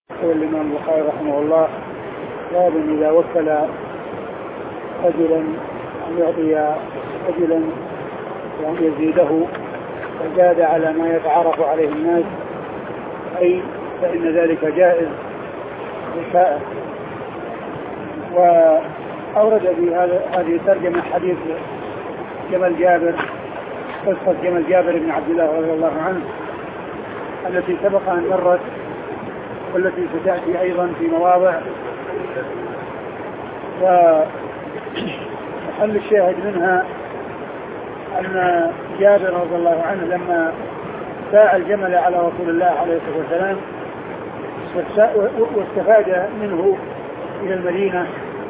يقول الإمام البخاري رحمه الله: باب إذا وكل رجلا أن يعطي رجلا وأن يزيده وزاد على ما يتعارف عليه الناس، أي فإن ذلك جائز بالسائر. وأورد في هذه الترجمة حديث جمل جابر، قصة جمل جابر بن عبد الله رضي الله عنه التي سبق أن مرت والتي ستأتي أيضا في مواضع. وحل الشاهد منها أن جابر رضي الله عنه لما ساع الجمل على رسول الله عليه الصلاة والسلام واستفاد منه إلى المدينة،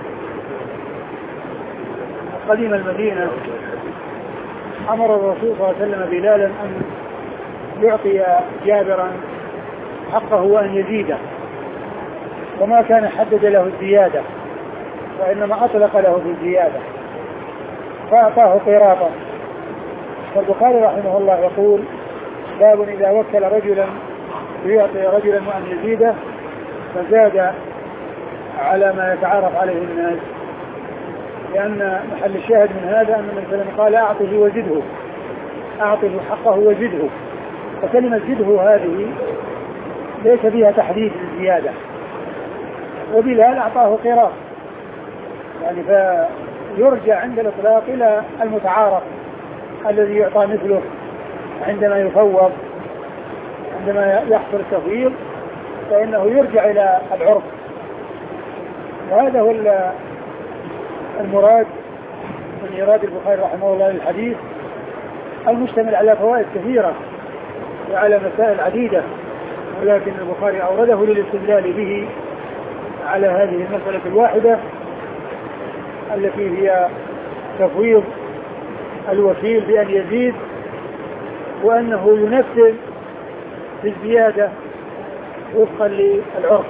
قديم المدينة، أمر الرسول صلى الله عليه وسلم بلالا أن يعطي جابرا حقه وأن يزيده، وما كان حدد له الزيادة وإنما أطلق له في الزيادة فأعطاه قراطا. فالبخاري رحمه الله يقول: باب إذا وكل رجلا ليعطي رجلا وأن يزيده فزاد على ما يتعارف عليه الناس، لأن محل الشاهد من هذا أن النبي صلى الله عليه وسلم قال: أعطه وزده، أعطه حقه وزده. فكلمة زده هذه ليس فيها تحديد للزيادة، وبلال أعطاه قراط، يعني فيرجع عند الإطلاق إلى المتعارف الذي يعطى مثله عندما يفوض، عندما يحصل التفويض فإنه يرجع إلى العرف. وهذا هو المراد من إيراد البخاري رحمه الله للحديث، المشتمل على فوائد كثيرة وعلى مسائل عديدة، ولكن البخاري أورده للاستدلال به على هذه المسألة الواحدة التي هي تفويض الوكيل بأن يزيد وأنه ينفذ في الزيادة وفقا للعرف.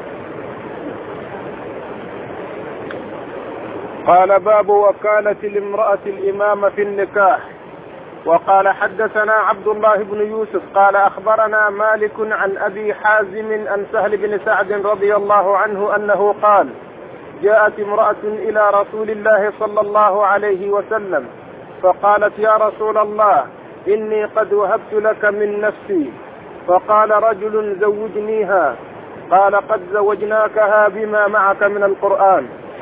قال: باب وكالة الامرأة الإمام في النكاح. وقال: حدثنا عبد الله بن يوسف قال: أخبرنا مالك عن أبي حازم عن سهل بن سعد رضي الله عنه أنه قال: جاءت امرأة إلى رسول الله صلى الله عليه وسلم فقالت: يا رسول الله، إني قد وهبت لك من نفسي. فقال رجل: زوجنيها. قال: قد زوجناكها بما معك من القرآن.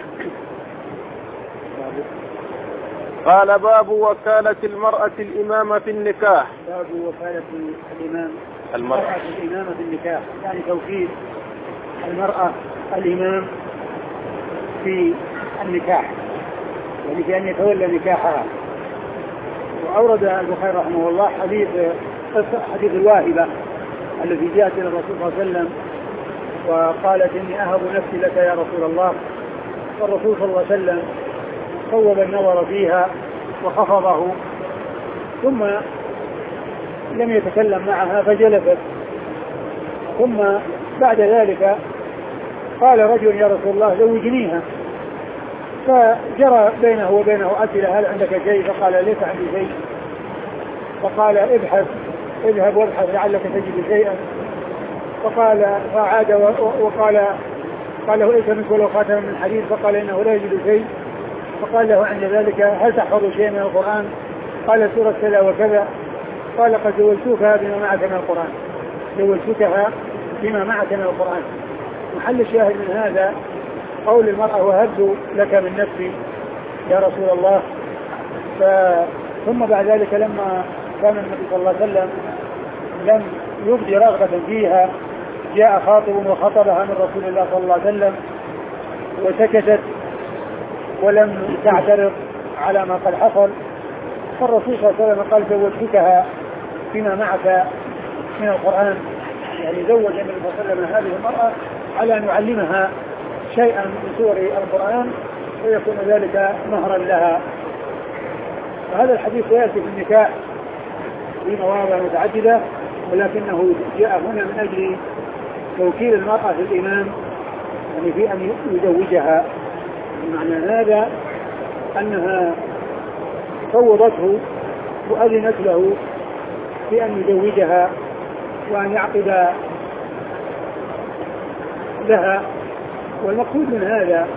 قال: باب وكالة المرأة الإمام في النكاح. باب وكالة المرأة الإمام في النكاح، يعني توكيل المرأة الإمام في النكاح، يعني بأن يتولى نكاحها. وأورد البخاري رحمه الله حديث الواهبة الذي جاءت إلى الرسول صلى الله عليه وسلم وقالت: إني أهب نفسي لك يا رسول الله. فالرسول صلى الله عليه وسلم صوب النظر فيها وخفضه، ثم لم يتكلم معها فجلست. ثم بعد ذلك قال رجل: يا رسول الله، زوجنيها. فجرى بينه وبينه أسئلة: هل عندك شيء؟ فقال: ليس عندي شيء. فقال: اذهب وابحث لعلك تجد شيئا. فعاد قال له: التمس ولو خاتما من حديد. فقال: انه لا يجد شيء. فقال له عند ذلك: هل تحفظ شيء من القرآن؟ قال: سورة كذا وكذا. قال: قد زوجتها بما معك من القرآن، زوجتها بما معك من القرآن. محل الشاهد من هذا قول المرأة: وهبت لك من نفسي يا رسول الله. ثم بعد ذلك لما كان النبي صلى الله عليه وسلم لم يبدي رغبة فيها، جاء خاطب وخطبها من رسول الله صلى الله عليه وسلم وسكتت ولم تعترض على ما قد حصل. فالرسول صلى الله عليه وسلم قال: زوجتكها فيما معك من القرآن، يعني زوج النبي صلى الله عليه وسلم هذه المرأة على أن يعلمها شيئا من سور القرآن ويكون ذلك مهرا لها. وهذا الحديث يأتي في النكاح في مواضع متعددة، ولكنه جاء هنا من أجل توكيل المرأة في الإمام، يعني في أن يزوجها. معنى هذا أنها فوضته وأذنت له في أن يزوجها وأن يعقد لها. والمقصود من هذا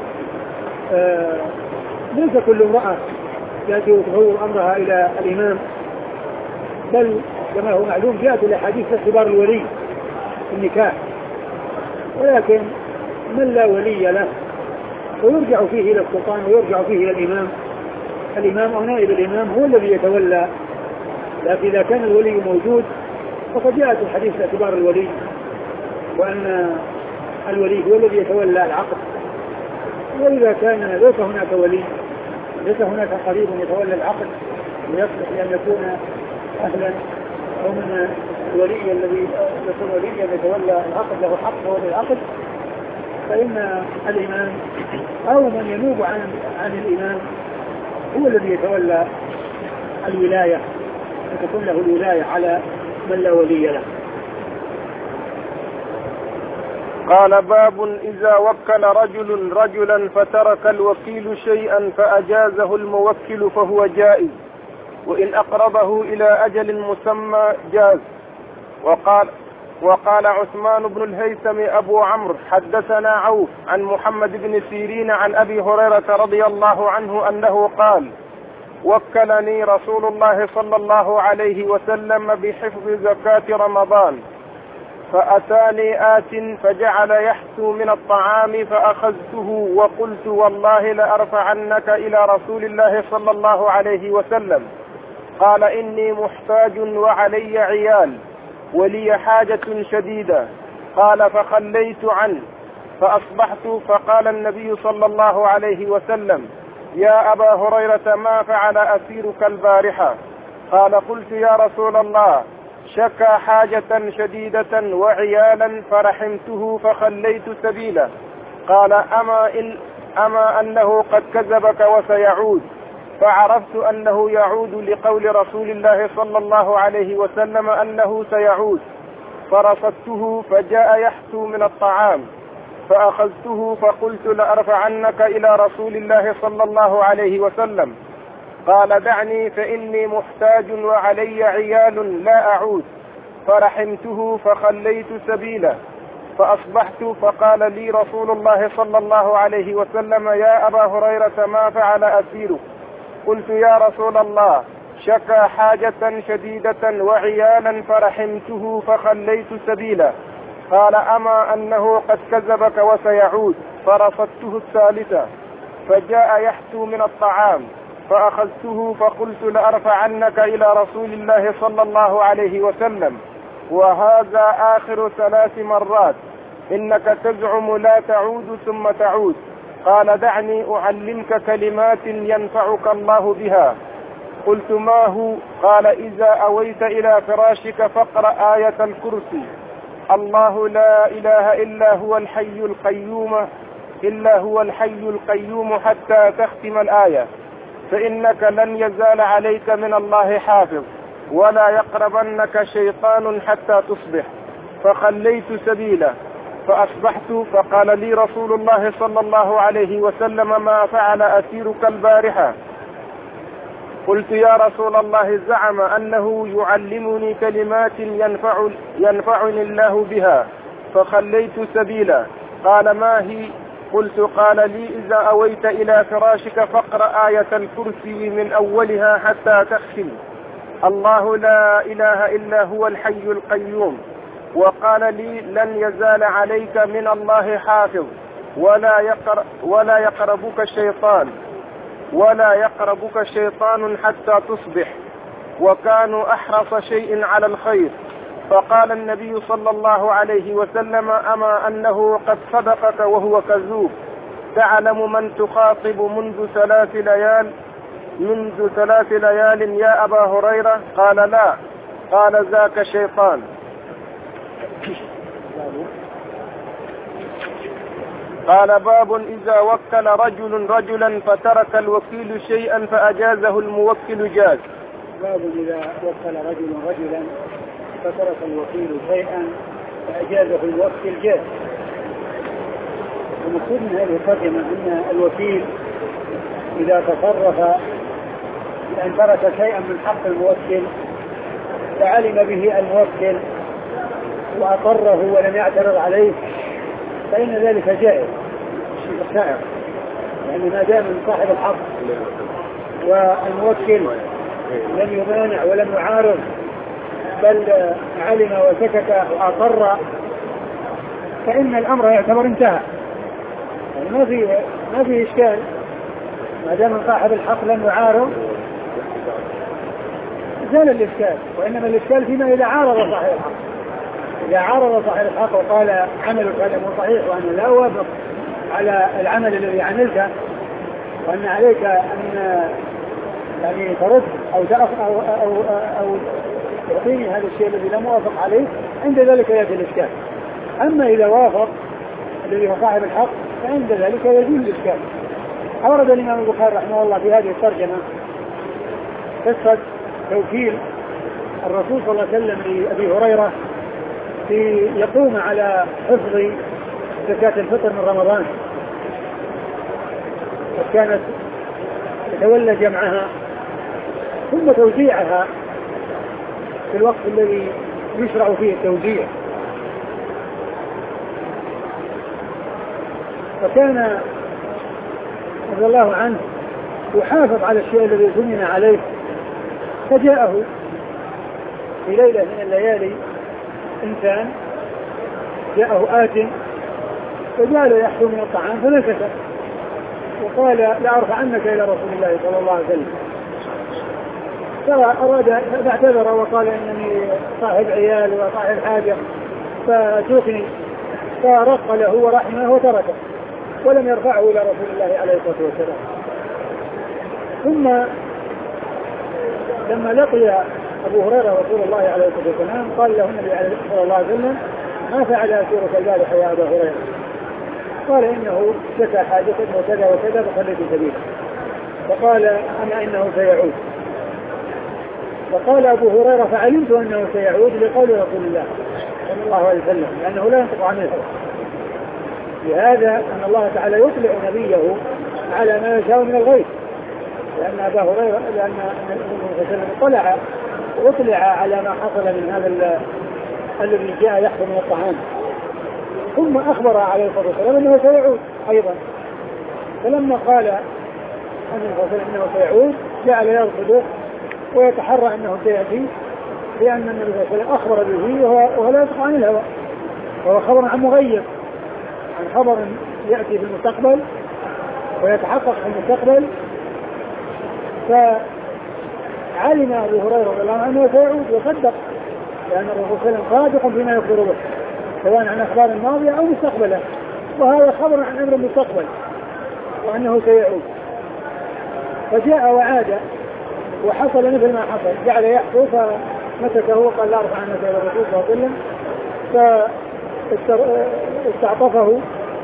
ليس كل امرأة تأتي وتفوض أمرها إلى الإمام، بل كما هو معلوم جاءت الأحاديث في اعتبار الولي في النكاح، ولكن من لا ولي له ويرجع فيه إلى السلطان ويرجع فيه إلى الإمام أو نائب الإمام هو الذي يتولى. لكن إذا كان الولي موجود فقد جاءت الحديث في اعتبار الولي، وأن الولي هو الذي يتولى العقد. وإذا كان ليس هناك ولي، ليس هناك قريب يتولى العقد ويصلح لأن يكون أهلا أو من الولي الذي يكون وليا يتولى العقد له حق هو العقد، فإن الإمام أو من ينوب عن الإمام هو الذي يتولى الولاية، وتكون له الولاية على من لا ولي له. قال: باب إذا وكل رجل رجلا فترك الوكيل شيئا فأجازه الموكل فهو جائز، وإن أقربه إلى أجل مسمى جاز. وقال عثمان بن الهيثم أبو عمرو حدثنا عوف عن محمد بن سيرين عن أبي هريرة رضي الله عنه أنه قال: وكلني رسول الله صلى الله عليه وسلم بحفظ زكاة رمضان، فأتاني آت فجعل يحثو من الطعام فأخذته وقلت: والله لأرفعنك إلى رسول الله صلى الله عليه وسلم. قال: إني محتاج وعلي عيال ولي حاجة شديدة. قال: فخليت عنه فأصبحت فقال النبي صلى الله عليه وسلم: يا أبا هريرة ما فعل أسيرك البارحة؟ قال: قلت: يا رسول الله شكى حاجة شديدة وعيالا فرحمته فخليت سبيله. قال: أما أنه قد كذبك وسيعود؟ فعرفت أنه يعود لقول رسول الله صلى الله عليه وسلم أنه سيعود، فرصدته فجاء يحثو من الطعام فأخذته فقلت: لأرفعنك إلى رسول الله صلى الله عليه وسلم. قال: دعني فإني محتاج وعلي عيال لا أعود. فرحمته فخليت سبيله. فأصبحت فقال لي رسول الله صلى الله عليه وسلم: يا أبا هريرة ما فعل أسيرك؟ قلت: يا رسول الله شكى حاجة شديدة وعيالا فرحمته فخليت سبيله. قال: أما أنه قد كذبك وسيعود؟ فرصدته الثالثة فجاء يحثو من الطعام فأخذته فقلت: لأرفعنك إلى رسول الله صلى الله عليه وسلم. وهذا آخر 3 مرات. إنك تزعم لا تعود ثم تعود. قال: دعني أعلمك كلمات ينفعك الله بها. قلت: ما هو؟ قال: إذا أويت إلى فراشك فاقرأ آية الكرسي: الله لا إله إلا هو الحي القيوم حتى تختم الآية، فإنك لن يزال عليك من الله حافظ، ولا يقربنك شيطان حتى تصبح. فخليت سبيله. فأصبحت فقال لي رسول الله صلى الله عليه وسلم: ما فعل أسيرك البارحة؟ قلت: يا رسول الله زعم أنه يعلمني كلمات ينفعني الله بها، فخليت سبيلا. قال: ما هي؟ قلت: قال لي: إذا أويت إلى فراشك فاقرأ آية الكرسي من أولها حتى تختم: الله لا إله إلا هو الحي القيوم. وقال لي: لن يزال عليك من الله حافظ، ولا يقربك شيطان حتى تصبح. وكانوا أحرص شيء على الخير. فقال النبي صلى الله عليه وسلم: أما أنه قد صدقك وهو كذوب. تعلم من تخاطب منذ 3 ليال يا أبا هريرة؟ قال: لا. قال: ذاك شيطان. قال: باب إذا وكل رجل رجلا فترك الوكيل شيئا فأجازه الموكل جاز. باب إذا وكل رجل رجلا فترك الوكيل شيئا فأجازه الموكل جاز. المقصود من هذه الترجمة أن الوكيل إذا تصرف بأن ترك شيئا من حق الموكل فعلم به الموكل وأقره ولم يعترض عليه، فإن ذلك جائز سائر، يعني ما دام من صاحب الحق والموكل لم يمانع ولم يعارض بل علم وسكت وأقر فإن الأمر يعتبر انتهى، يعني ما في إشكال ما دام صاحب الحق لم يعارض زال الإشكال. وإنما الإشكال فيما إذا عارض صاحب الحق، إذا عارض صاحب الحق وقال عملك هذا مو صحيح وأنا لا أوافق على العمل الذي عملته وأن عليك أن يعني ترد أو تعطيني هذا الشيء الذي لا موافق عليه، عند ذلك يأتي الإشكال. أما إذا وافق الذي هو صاحب الحق فعند ذلك يزول الإشكال. أورد الإمام البخاري رحمه الله في هذه الترجمة قصة توكيل الرسول صلى الله عليه وسلم لأبي هريرة في يقوم على حفظ زكاة الفطر من رمضان، وكانت يتولى جمعها ثم توزيعها في الوقت الذي يشرع فيه التوزيع. فكان رضي الله عنه يحافظ على الشيء الذي زمن عليه، فجاءه في ليلة من الليالي إنسان جاءه آت فجعل يحكم من الطعام فنكته وقال لا أرفعنك إلى رسول الله صلى الله عليه وسلم. فأراد فاعتذر وقال إنني صاحب عيال وصاحب حاجة فاتركني، فرق له ورحمه وتركه ولم يرفعه إلى رسول الله عليه الصلاة والسلام. ثم لما لقي أبو هريرة رسول الله عليه الصلاة والسلام قال له النبي صلى الله عليه وسلم ما فعل أسيرك البارحة يا أبا هريرة؟ قال إنه شكى حاجة وكذا وكذا فخليت سبيله. فقال أما إنه سيعود. فقال أبو هريرة فعلمت أنه سيعود لقول رسول الله صلى الله عليه وسلم لأنه لا ينطق عن الهوى. لهذا أن الله تعالى يطلع نبيه على ما يشاء من الغيب، لأن أبا هريرة لأن النبي صلى الله عليه وسلم اطلع على ما حصل من هذا الذي جاء يحكم من الطعام، ثم أخبر عليه الصلاة والسلام أنه سيعود أيضا. فلما قال النبي صلى الله عليه وسلم أنه سيعود جعل يرصده ويتحرى أنه سيأتي، لأن النبي صلى الله عليه وسلم أخبر به وهو لا ينطق عن الهوى، وهو خبر عن مغيب، عن خبر يأتي في المستقبل ويتحقق في المستقبل. فعلم أبو هريرة رضي الله عنه سيعود وصدق، لأن الرسول صلى الله عليه وسلم صادق فيما يخبر به سواء عن أخبار الماضية أو مستقبله، وهذا خبر عن أمر المستقبل وأنه سيعود. فجاء وعاد وحصل مثل ما حصل، جعل يحكو فمسكه وقال لا أرفع عنك إلى الرسول صلى الله عليه وسلم، فاستعطفه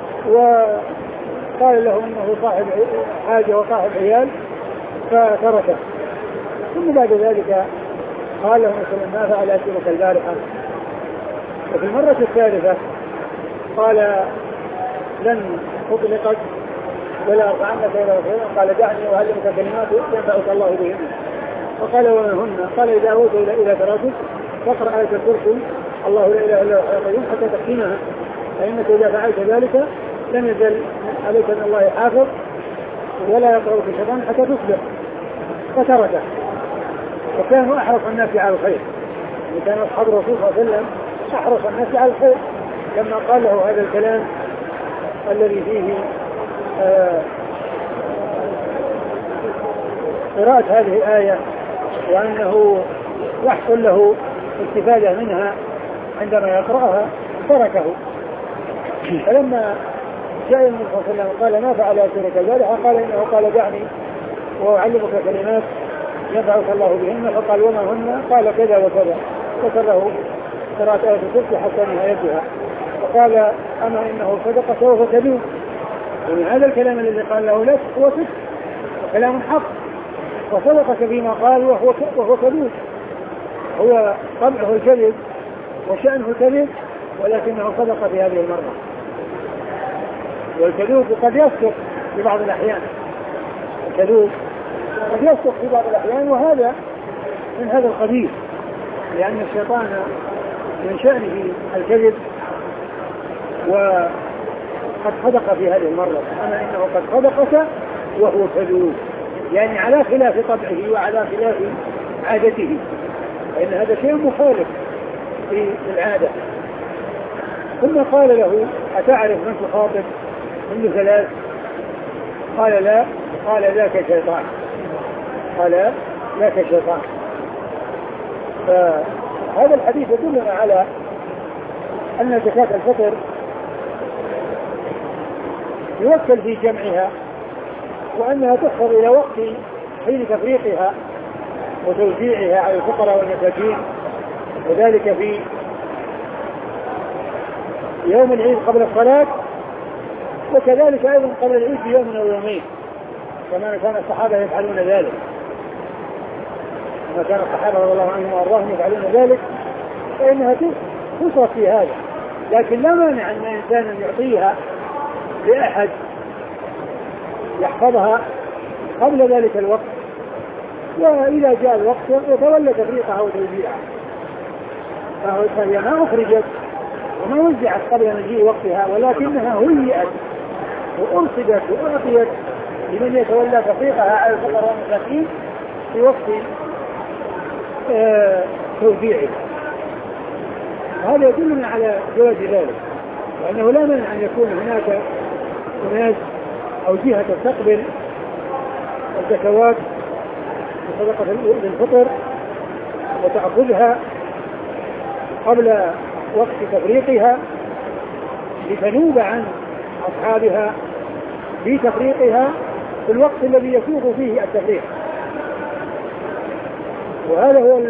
وقال له انه صاحب حاجة وصاحب عيال فتركه. ثم بعد ذلك قال له مثلا ما فعل أسيرك البارحة. وفي المرة الثالثة قال لن أطلقك ولا أرفع عنك إلى رسول الله، قال دعني أعلمك كلمات ينفعك الله بهن. فقال وما هن؟ قال إذا أوت إلى فراسك فاقرأ آية الكرسي الله لا إله إلا هو الحي القيوم حتى تختمها، فإنك إذا فعلت ذلك لم يزل عليك من الله حافظ ولا يقرأك الشيطان حتى تصبح. فتركه. وكانوا أحرص الناس على الخير، وكان أصحاب الرسول صلى الله عليه وسلم أحرص الناس على الخير. لما قال له هذا الكلام الذي فيه قراءة هذه الآية وأنه يحصل له استفادة منها عندما يقرأها تركه. فلما جاء النبي صلى الله عليه وسلم قال ما فعل أسيرك البارحة؟ قال إنه قال دعني وأعلمك كلمات ينفعك الله بهن. فقال وما هن؟ قال كذا وكذا، ذكره قراءة آية الكرسي حتى نهايتها. فقال أما إنه صدق سوف تدوم. ومن هذا الكلام الذي قال له لك هو صدق وكلام حق، وصدقك فيما قال وهو كذوب. هو طبعه الكذب وشأنه الكذب، ولكنه صدق في هذه المرة. والكذوب قد يصدق في بعض الأحيان، الكذوب قد يصدق في بعض الأحيان، وهذا من هذا القبيل، لأن الشيطان من شأنه الكذب قد صدق في هذه المرة، أما إنه قد صدقك وهو كذوب، يعني على خلاف طبعه وعلى خلاف عادته، فإن هذا شيء مخالف في العادة. ثم قال له أتعرف من تخاطب؟ منذ 3. قال لا. قال ذاك شيطان. قال ذاك شيطان. فهذا الحديث يدلنا على أن زكاة الفطر يوكل في جمعها، وأنها تحفظ إلى وقت حين تفريقها وتوزيعها على الفقراء والمساكين، وذلك في يوم العيد قبل الصلاة، وكذلك أيضا قبل العيد بيوم أو يومين، كما كان الصحابة يفعلون ذلك، كما كان الصحابة رضي الله عنهم وأرضاهم يفعلون ذلك، فإنها تصرف في هذا. لكن لا مانع أن إنسانا يعطيها لأحد يحفظها قبل ذلك الوقت، وإذا جاء الوقت يتولى تفريقها وتوزيعها، فهي ما أخرجت وما وزعت قبل مجيء وقتها، ولكنها هيئت وأرصدت وأعطيت لمن يتولى تفريقها على الفقراء والمساكين في وقت توزيعها. هذا يدلنا على جواز ذلك، وأنه لا مانع أن يكون هناك ناس أو جهة تستقبل الزكوات بصدقة الفطر وتأخذها قبل وقت تفريقها لتنوب عن أصحابها بتفريقها في الوقت الذي يسوق فيه التفريق. وهذا هو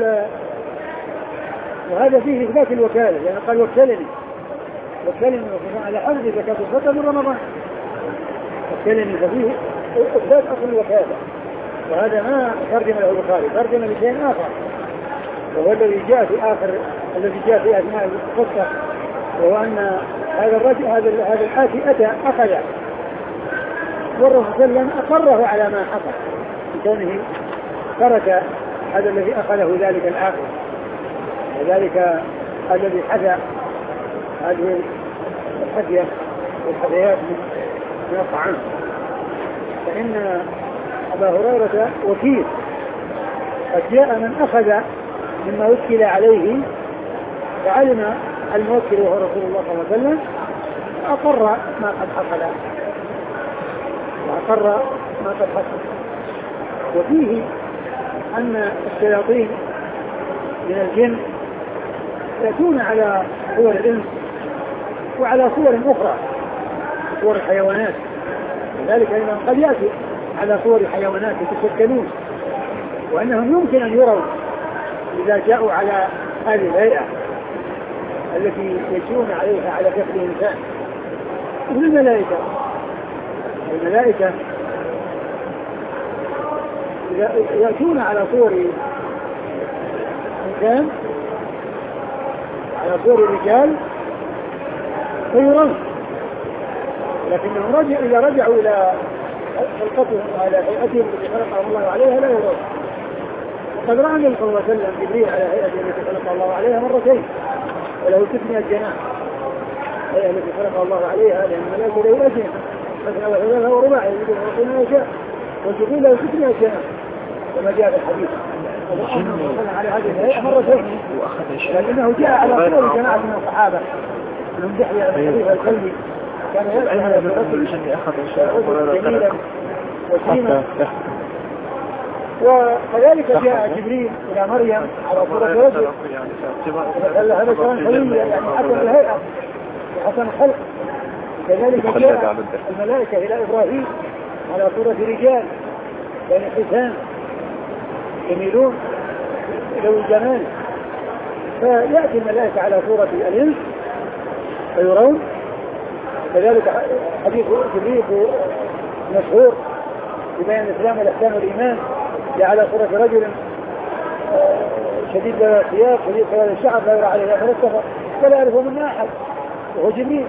وهذا فيه إثبات الوكالة، لأنه قال وكلني على حفظ زكاة الفطر من رمضان، وكلني، ففيه إثبات أصل الوكالة، وهذا ما ترجم له البخاري، ترجم لشيء آخر، وهو الذي جاء في أثناء القصة، وهو أن هذا الرجل هذا الآتي أتى أخذ، والرسول صلى الله عليه وسلم أقره على ما حصل بكونه ترك هذا الذي أخذه ذلك الآخر، وذلك الذي حذى هذه الحذية والحذيات من الطعام. فإن أبا هريرة وكيل، قد جاء من أخذ مما وكل عليه فعلم الموكل وهو رسول الله صلى الله عليه وسلم، أقر ما قد حصل، وفيه أن الشياطين من الجن يأتون على صور الإنس وعلى صور أخرى، صور الحيوانات، لذلك أنهم قد يأتي على صور حيوانات يتشكلون، وأنهم يمكن أن يروا إذا جاءوا على هذه الهيئة التي يجون عليها على شكل إنسان. والملائكة يأتون على صور إنسان، على صور رجال فيرون، لكنهم إذا رجعوا إلى خلقتهم وعلى هيئتهم التي خلقهم الله عليها لا يرون. وقد رأى النبي صلى الله عليه وسلم جبريل على هيئته التي خلق الله عليها مرتين، وله 600 جناح، هيئة التي خلق الله عليها، لأن الملائكة له أجنحة مثنى وثلاثة ورباع يزيد ربنا ما يشاء، وجبريل له 600 جناح كما جاء في الحديث. على هذه الهيئة مرتين، لكنه جاء على صور جماعة من الصحابة من دحية الخليفة الكلبي، كان يأتي على الرسل جميلا وسيما. وكذلك جاء جبريل إلى مريم على صورة رجل، قال هذا كان حليل، يعني حسن الهيئة وحسن الخلق. كذلك جاء الملائكة إلى إبراهيم على صورة رجال، يعني حسان جميلون ذوي الجمال، فيأتي الملائكة على صورة الإنس فيرون. كذلك حديث جبريل مشهور ببيان الإسلام والإحسان والإيمان، على صورة رجل شديد الثياب شديد سواد الشعر لا يرى عليه أثر السفر ولا يعرفه منه أحد، وهو جبريل.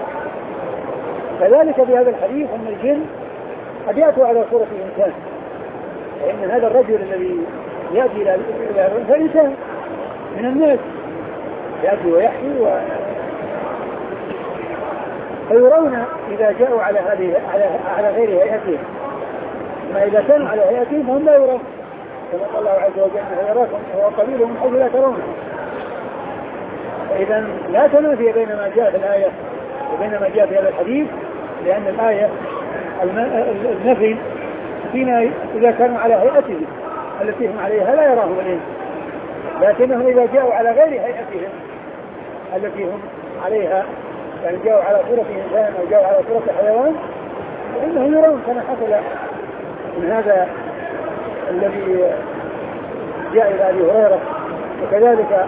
كذلك بهذا الحديث أن الجن قد يأتوا على صورة الإنسان، فإن هذا الرجل الذي يأتي إلى فإنسان من الناس يأتي ويحكي فيرون إذا جاءوا على غير هيئتهم. ما إذا كانوا على هيئتهم فهم لا يرون، كما قال الله عز وجل أنه يراكم وهو قليل من حيث لا ترونه. فإذا لا تنافي بين ما جاء في الآية وبين ما جاء في هذا الحديث، لأن الآية النفي فينا إذا كانوا على هيئتهم التي هم عليها لا يراهم الإنس، لكنهم إذا جاءوا على غير هيئتهم التي هم عليها، يعني جاءوا على صورة إنسان أو جاءوا على صورة حيوان، فإنهم يرون كما حصل من هذا الذي جاء إلى أبي هريرة. وكذلك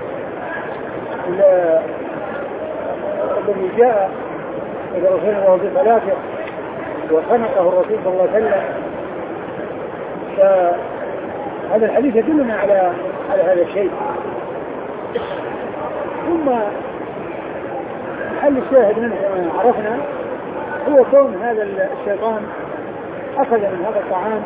الذي جاء إلى رسول الله في صلاته وخنقه الرسول صلى الله عليه وسلم. فهذا الحديث يدلنا على هذا الشيء. ثم محل الشاهد منه كما عرفنا هو كون هذا الشيطان أخذ من هذا الطعام،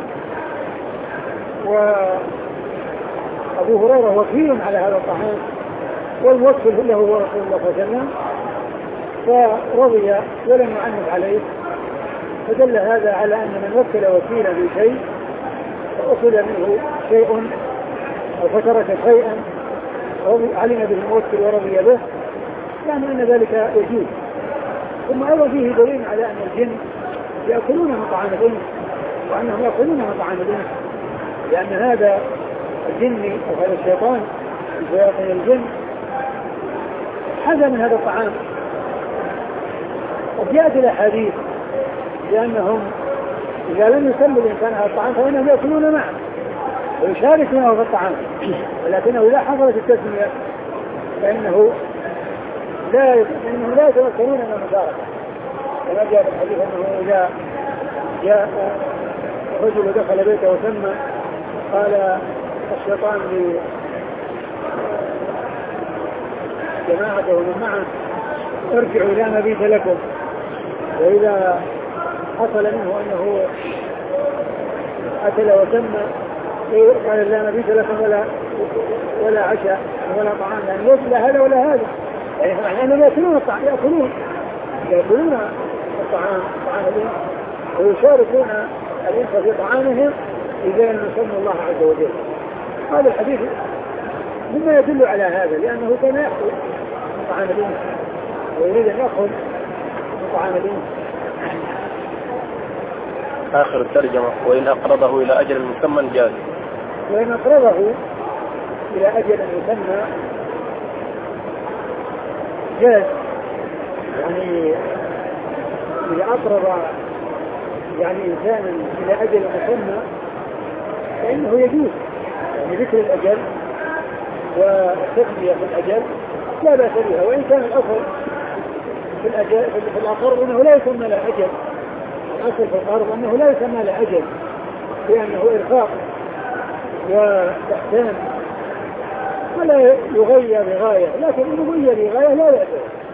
وأبو هريرة وكيل على هذا الطعام والموكل له هو رسول الله صلى الله عليه وسلم، فرضي ولم يعنف عليه. فدل هذا على أن من وكل وكيلا بشيء فأخذ منه شيء أو فترك شيئا علم به الموكل ورضي به، يعني أن ذلك يجوز. ثم أيضا فيه دليل على أن الجن يأكلون من طعام الإنس، وأنهم يأكلون من طعام الإنس، لأن هذا الجن أو هذا الشيطان شياطين الجن حذى من هذا الطعام. وجاءت الأحاديث لأنهم إذا لم يسموا الإنسان هذا الطعام فإنهم يأكلون معه ويشاركونه في الطعام، ولكنه إذا حصلت التسمية فإنهم لا يتمكنون من المشاركة، كما جاء في الحديث أنه إذا جاء رجل دخل بيته وسمى قال الشيطان لجماعته ومن معه ارجعوا إلى ما بيت لكم. وإذا حصل منه أنه أكل وسمى قال لا مبيت لكم ولا عشاء ولا طعام، يعني ليس لا هذا ولا هذا، يعني معنى أنهم يأكلون الطعام طعام الإنس ويشاركون الإنس في طعامهم إذا لم يسموا الله عز وجل. هذا الحديث مما يدل على هذا، لأنه كان يأكل طعام الإنس ويريد أن يأخذ طعام الإنس. آخر الترجمة: وإن أقرضه إلى أجل مسمى جاز. وإن أقرضه إلى أجل مسمى جاز، يعني إذا أقرض يعني إنسانا إلى أجل مسمى فإنه يجوز، يعني ذكر الأجل والتسمية في الأجل لا بأس بها. وإن كان الأصل في الأجل في الأقرض أنه لا يسمى له أجل، الأصل في الأرض أنه لا يسمى له أجل لأنه إرفاق وإحسان ولا يغير بغاية، لكن إنه يغير بغاية لا بأس،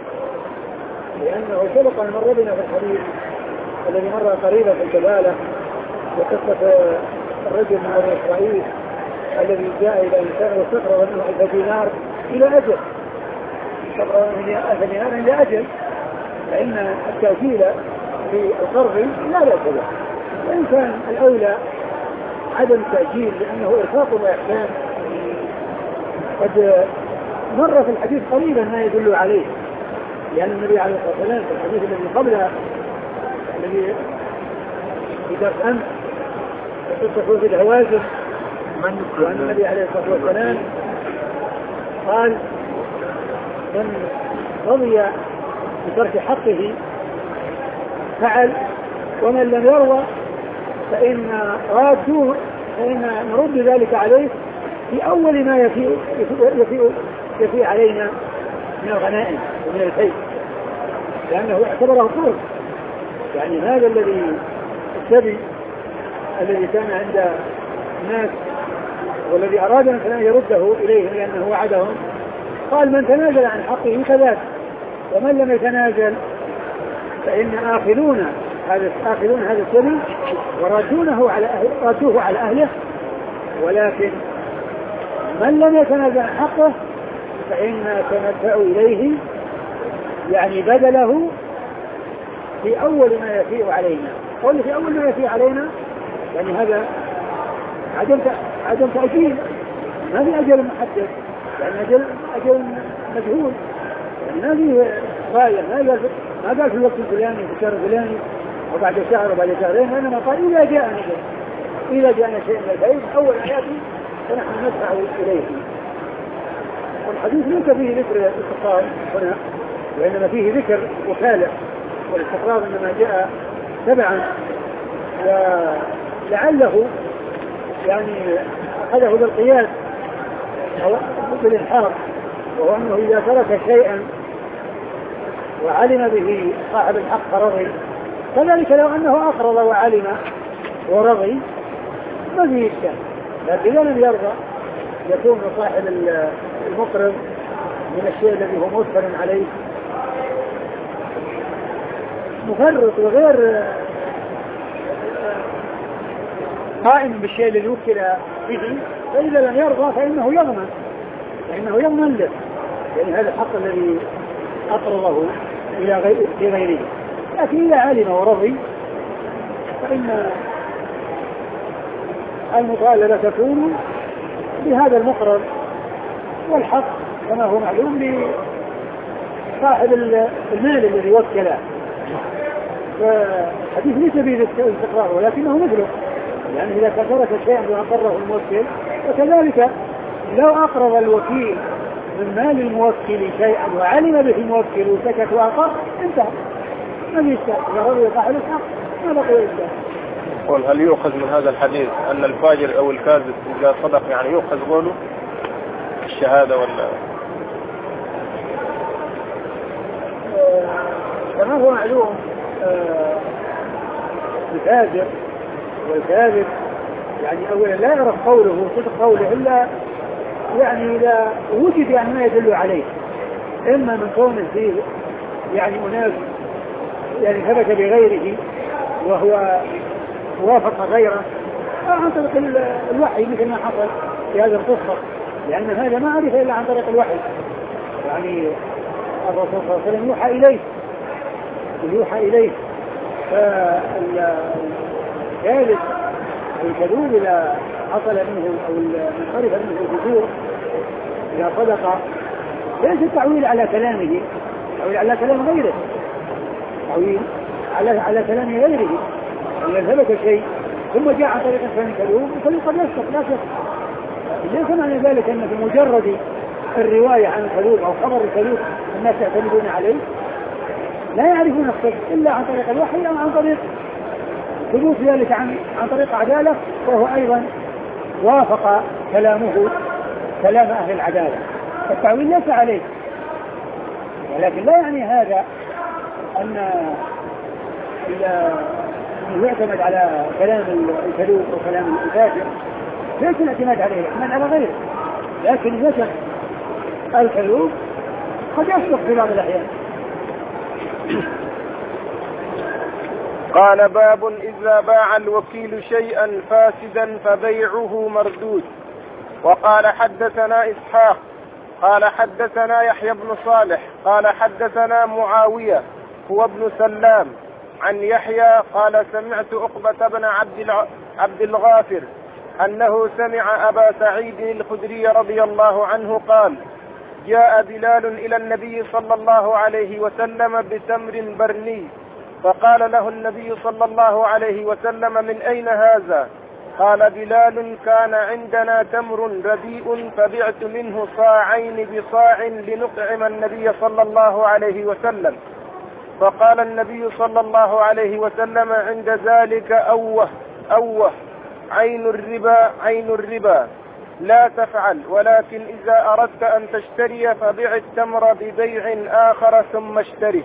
لأنه سبق أن مر بنا في الحديث الذي مر قريبا في الكبالة وقصة الرجل من بني إسرائيل الذي جاء إلى إنسان واستقرض منه 1000 دينار إلى أجل، استقرض منه 1000 دينار إلى أجل، فإن التوكيل في القرض لا بأس به، وإن كان الأولى عدم التأجيل لأنه إرفاق وإحسان. قد مر في الحديث قريبا ما يدل عليه، لأن النبي عليه الصلاة والسلام في الحديث الذي قبله الذي في درس أمس قصة في الهوازن، وأن النبي عليه الصلاة والسلام قال من رضي بترك حقه فعل، ومن لم يرضى فإن نرد ذلك عليه في أول ما يفيء علينا من الغنائم ومن الفيء، لأنه اعتبره فرض. يعني هذا السبي الذي كان عند الناس والذي أراد مثلا أن يرده إليهم لأنه وعدهم، قال من تنازل عن حقه كذلك، ومن لم يتنازل فإن آخذون هذا السبي وردوه على أهله، ولكن من لم يتنازل عن حقه فإن تمتعوا إليه يعني بدله في أول ما يفيء علينا. قول في أول ما يفيء علينا يعني هذا عدم تأجيل، ما في أجل محدد، يعني أجل مجهول، يعني ما في غاية، ما قال في الوقت الفلاني في الشهر الفلاني وبعد شهر وبعد شهرين، إنما قال إذا جاءنا شيء من البعيد أول آياته فنحن ندفع إليه. والحديث ليس فيه ذكر الاستقرار هنا، وإنما فيه ذكر وكالة، والاستقرار إنما جاء تبعا، ولعله يعني أخذه بالقياس أو بالإلحاق، وهو أنه إذا ترك شيئا وعلم به صاحب الحق رضي، كذلك لو أنه أقرض وعلم ورضي ما فيه إشكال، لكن إذا لم يرضى يكون صاحب المقرض من الشيء الذي هو مصر عليه مفرط وغير قائم بالشيء الذي وكل به، فإذا لم يرضى فإنه يضمن له، يعني هذا الحق الذي أقرضه في غيره. لكن إذا علم ورضي فإن المطالبة تكون بهذا المقرض، والحق كما هو معلوم لصاحب المال الذي وكله. فالحديث ليس به الاستقرار ولكنه مثله، يعني إذا ترك شيئا وأقره الموكل، وكذلك لو أقرض الوكيل من مال الموكل شيئا وعلم به الموكل وسكت وأقر انتهى، ما يشتغل، إذا رضي صاحب الحق ما بقي يشتغل. قل هل يؤخذ من هذا الحديث أن الفاجر أو الكاذب إذا صدق يعني يؤخذ قوله الشهادة ولا؟ كما هو معلوم الفاجر والكاذب يعني أولا لا يعرف قوله صدق قوله إلا يعني إذا وجد يعني ما يدل عليه، إما من كونه فيه يعني أناس يعني ثبت بغيره وهو وافق غيره، أو عن طريق الوحي مثل ما حصل في هذه القصة، لأن هذا ما عرف إلا عن طريق الوحي، يعني الرسول صلى الله عليه وسلم يوحى إليه فالثالث الكذوب إذا حصل منه أو من عرف منه الفجور إذا صدق ليس التعويل على كلامه، تعويل على كلام غيره، تعويل على كلام غيره. إذا ثبت شيء ثم جاء عن طريق إنسان كذوب فقد يصدق لا شك. ليس معنى ذلك أن بمجرد الرواية عن الكذوب أو خبر الكذوب الناس يعتمدون عليه، لا يعرفون الصدق إلا عن طريق الوحي أو عن طريق ثبوت ذلك عن طريق عدالة، وهو أيضا وافق كلامه كلام أهل العدالة، التعويل ليس عليه. ولكن لا يعني هذا أن يعتمد على كلام الكذوب أو كلام الفاجر، ليس الاعتماد عليه، الاعتماد على غيره، لكن مثل الكذوب قد يصدق في بعض الأحيان. قال باب إذا باع الوكيل شيئا فاسدا فبيعه مردود. وقال حدثنا إسحاق قال حدثنا يحيى بن صالح قال حدثنا معاوية هو ابن سلام عن يحيى قال سمعت عقبة بن عبد الغافر أنه سمع أبا سعيد الخدري رضي الله عنه قال جاء بلال إلى النبي صلى الله عليه وسلم بتمر برني، فقال له النبي صلى الله عليه وسلم من أين هذا؟ قال بلال كان عندنا تمر رديء فبعت منه صاعين بصاع لنطعم النبي صلى الله عليه وسلم. فقال النبي صلى الله عليه وسلم عند ذلك أوه عين الربا لا تفعل، ولكن إذا أردت أن تشتري فبيع التمر ببيع آخر ثم اشتري.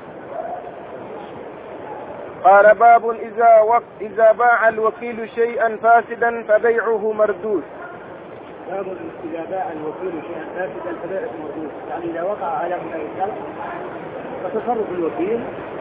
قال باب إذا باع الوكيل شيئا فاسدا فبيعه مردود. باب إذا باع الوكيل شيئا فاسدا فبيعه مردود، يعني إذا وقع على الشرط فتصرف الوكيل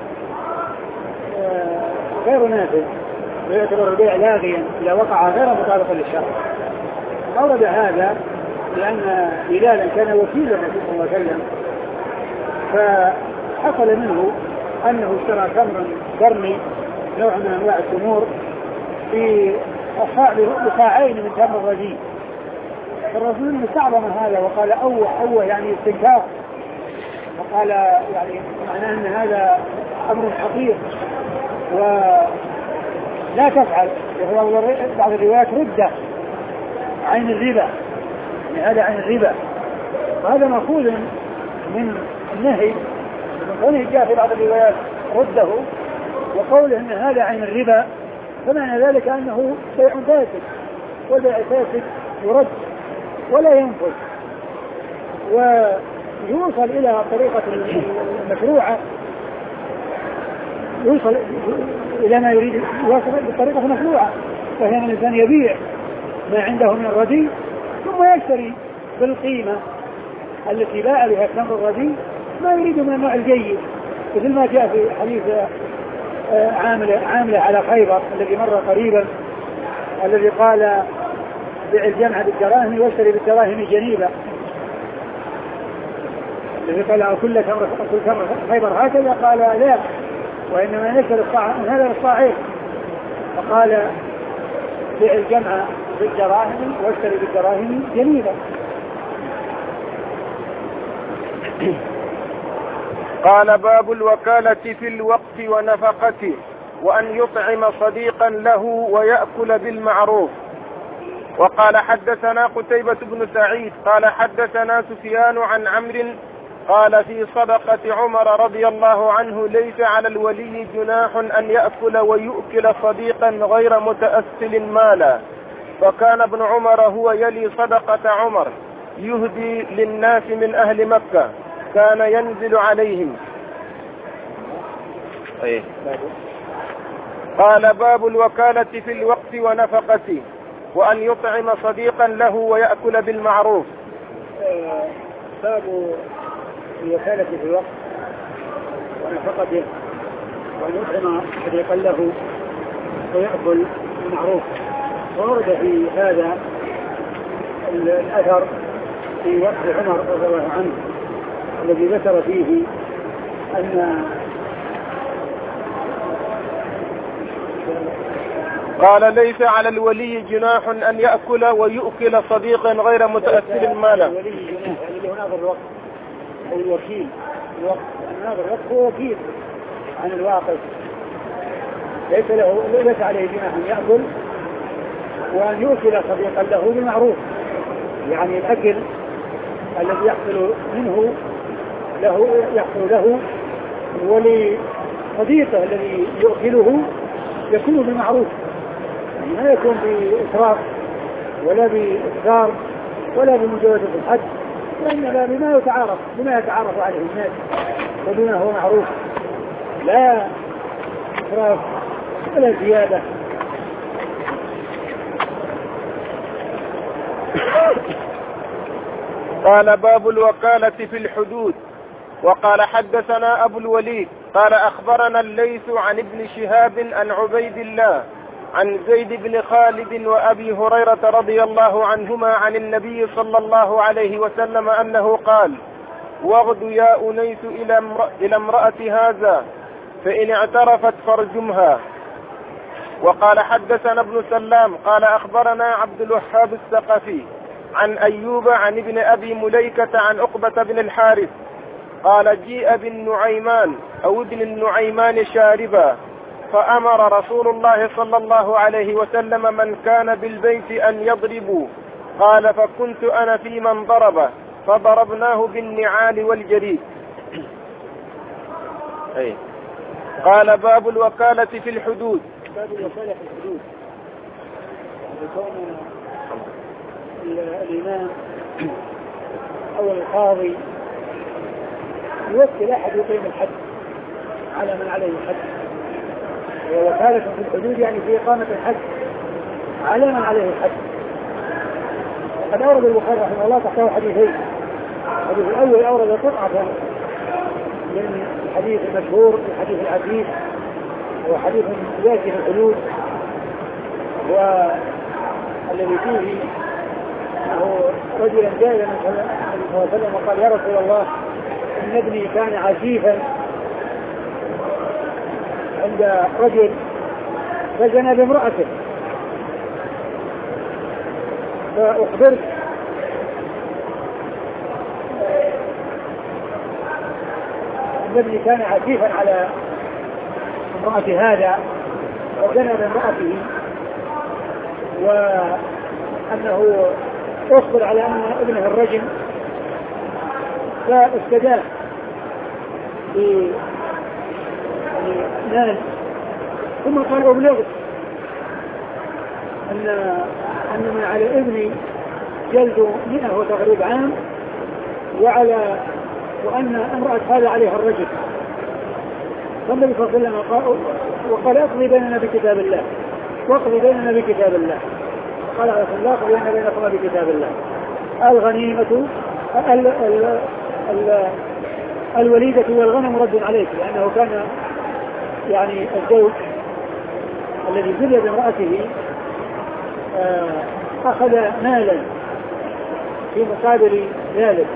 غير نافذ ويعتبر البيع لاغيا إذا وقع غير مطابق للشرط. أورد هذا لأن بلالا كان وكيلا الرسول صلى الله عليه وسلم، فحصل منه أنه اشترى تمرا قرني نوع من أنواع التمور في بصاعين من تمر رديء. فالرسول استعظم هذا وقال أوه يعني استنكار، وقال يعني معناه أن هذا أمر خطير ولا تفعل. وهو بعض الروايات ردة عين الربا، يعني هذا عين الربا، وهذا مأخوذ من النهي من كونه جاء في بعض الروايات رده، وقوله ان هذا عين الربا فمعنى ذلك انه بيع فاسد، والبيع الفاسد يرد ولا ينفذ ويوصل الى طريقة المشروعة، يوصل الى ما يريد يوصل بطريقة مشروعة، وهي ان الانسان يبيع ما عنده من الرديء ثم يشتري بالقيمة التي باع بها التمر الرديء ما يريد من النوع الجيد، مثل ما جاء في حديث عاملة على خيبر الذي مر قريبا، الذي قال بيع الجمع بالدراهم واشتري بالدراهم جنيبة، الذي قال كل تمر خيبر هكذا، قال لا وإنما نشتري من هذا الصاعين، فقال بيع الجمع بالدراهم واشتري بالدراهم جنيبة. قال باب الوكالة في الوقت ونفقته وأن يطعم صديقا له ويأكل بالمعروف. وقال حدثنا قتيبة بن سعيد قال حدثنا سفيان عن عمرو قال في صدقة عمر رضي الله عنه ليس على الولي جناح أن يأكل ويؤكل صديقا غير متأسل مالا، فكان ابن عمر هو يلي صدقة عمر يهدي للناس من أهل مكة، كان ينزل عليهم. قال باب الوكالة في الوقت ونفقته وأن يطعم صديقا له ويأكل بالمعروف. باب الوكالة في الوقت ونفقته وأن يطعم صديقا له ويأكل بالمعروف. ورد في هذا الأثر في وقت عمر رضي الله عنه الذي ذكر فيه أن قال ليس على الولي جناح أن يأكل ويؤكل صديقا غير متأثر مالا. الولي جناح اللي هو ناظر الوقت أو الوكيل الوقت، ناظر الوقت هو وكيل عن الواقف، ليس عليه جناح أن يأكل وأن يؤكل صديقا له بالمعروف، يعني الأكل الذي يحصل منه يحصل له ولصديقه الذي يؤكله يكون بالمعروف، يعني ما يكون بإسراف ولا بإكثار ولا بمجاوزة الحد، وإنما بما يتعارف عليه الناس وبما هو معروف، لا إسراف ولا زيادة. قال باب الوكالة في الحدود. وقال حدثنا أبو الوليد قال أخبرنا الليث عن ابن شهاب عن عبيد الله عن زيد بن خالد وأبي هريرة رضي الله عنهما عن النبي صلى الله عليه وسلم أنه قال: واغد يا أنيس إلى امرأة هذا فإن اعترفت فارجمها. وقال حدثنا ابن سلام قال أخبرنا عبد الوهاب الثقفي عن أيوب عن ابن أبي مليكة عن عقبة بن الحارث قال: جيء بالنعيمان أو ابن النعيمان شاربا، فأمر رسول الله صلى الله عليه وسلم من كان بالبيت أن يضربوا، قال: فكنت أنا في من ضربه فضربناه بالنعال والجريد. قال باب الوكالة في الحدود. باب الوكالة في الحدود، يكون الإمام أو القاضي يوكل أحد يقيم الحد على من عليه الحد، ووكالة في الحدود يعني في إقامة الحد على من عليه الحد. وقد أورد البخاري رحمه الله تحته حديثين. الحديث الأول أورد قطعة من الحديث المشهور الحديث العزيز، هو حديث ذاتي في الحدود، والذي فيه أنه رجلا جاء إلى النبي صلى الله عليه وسلم وقال: يا رسول الله إن ابني كان عسيفا عند رجل فزنى بامرأته، فأخبرت الذي كان عفيفا على امرأة هذا وزنى بامرأته، وأنه أخبر على أن ابنه الرجل، فاستداه بمال، ثم قال أبلغت أن على ابني جلد 100 وتغريب عام، وأن امرأة هذا عليها الرجل. فالنبي صلى الله عليه وسلم وقال اقضي بيننا بكتاب الله، واقضي بيننا بكتاب الله. قال رسول الله اقضي بينكما بكتاب الله. الغنيمة الوليدة والغنم رد عليك، لأنه كان يعني الزوج الذي زلي بامرأته أخذ مالا في مقابل ذلك،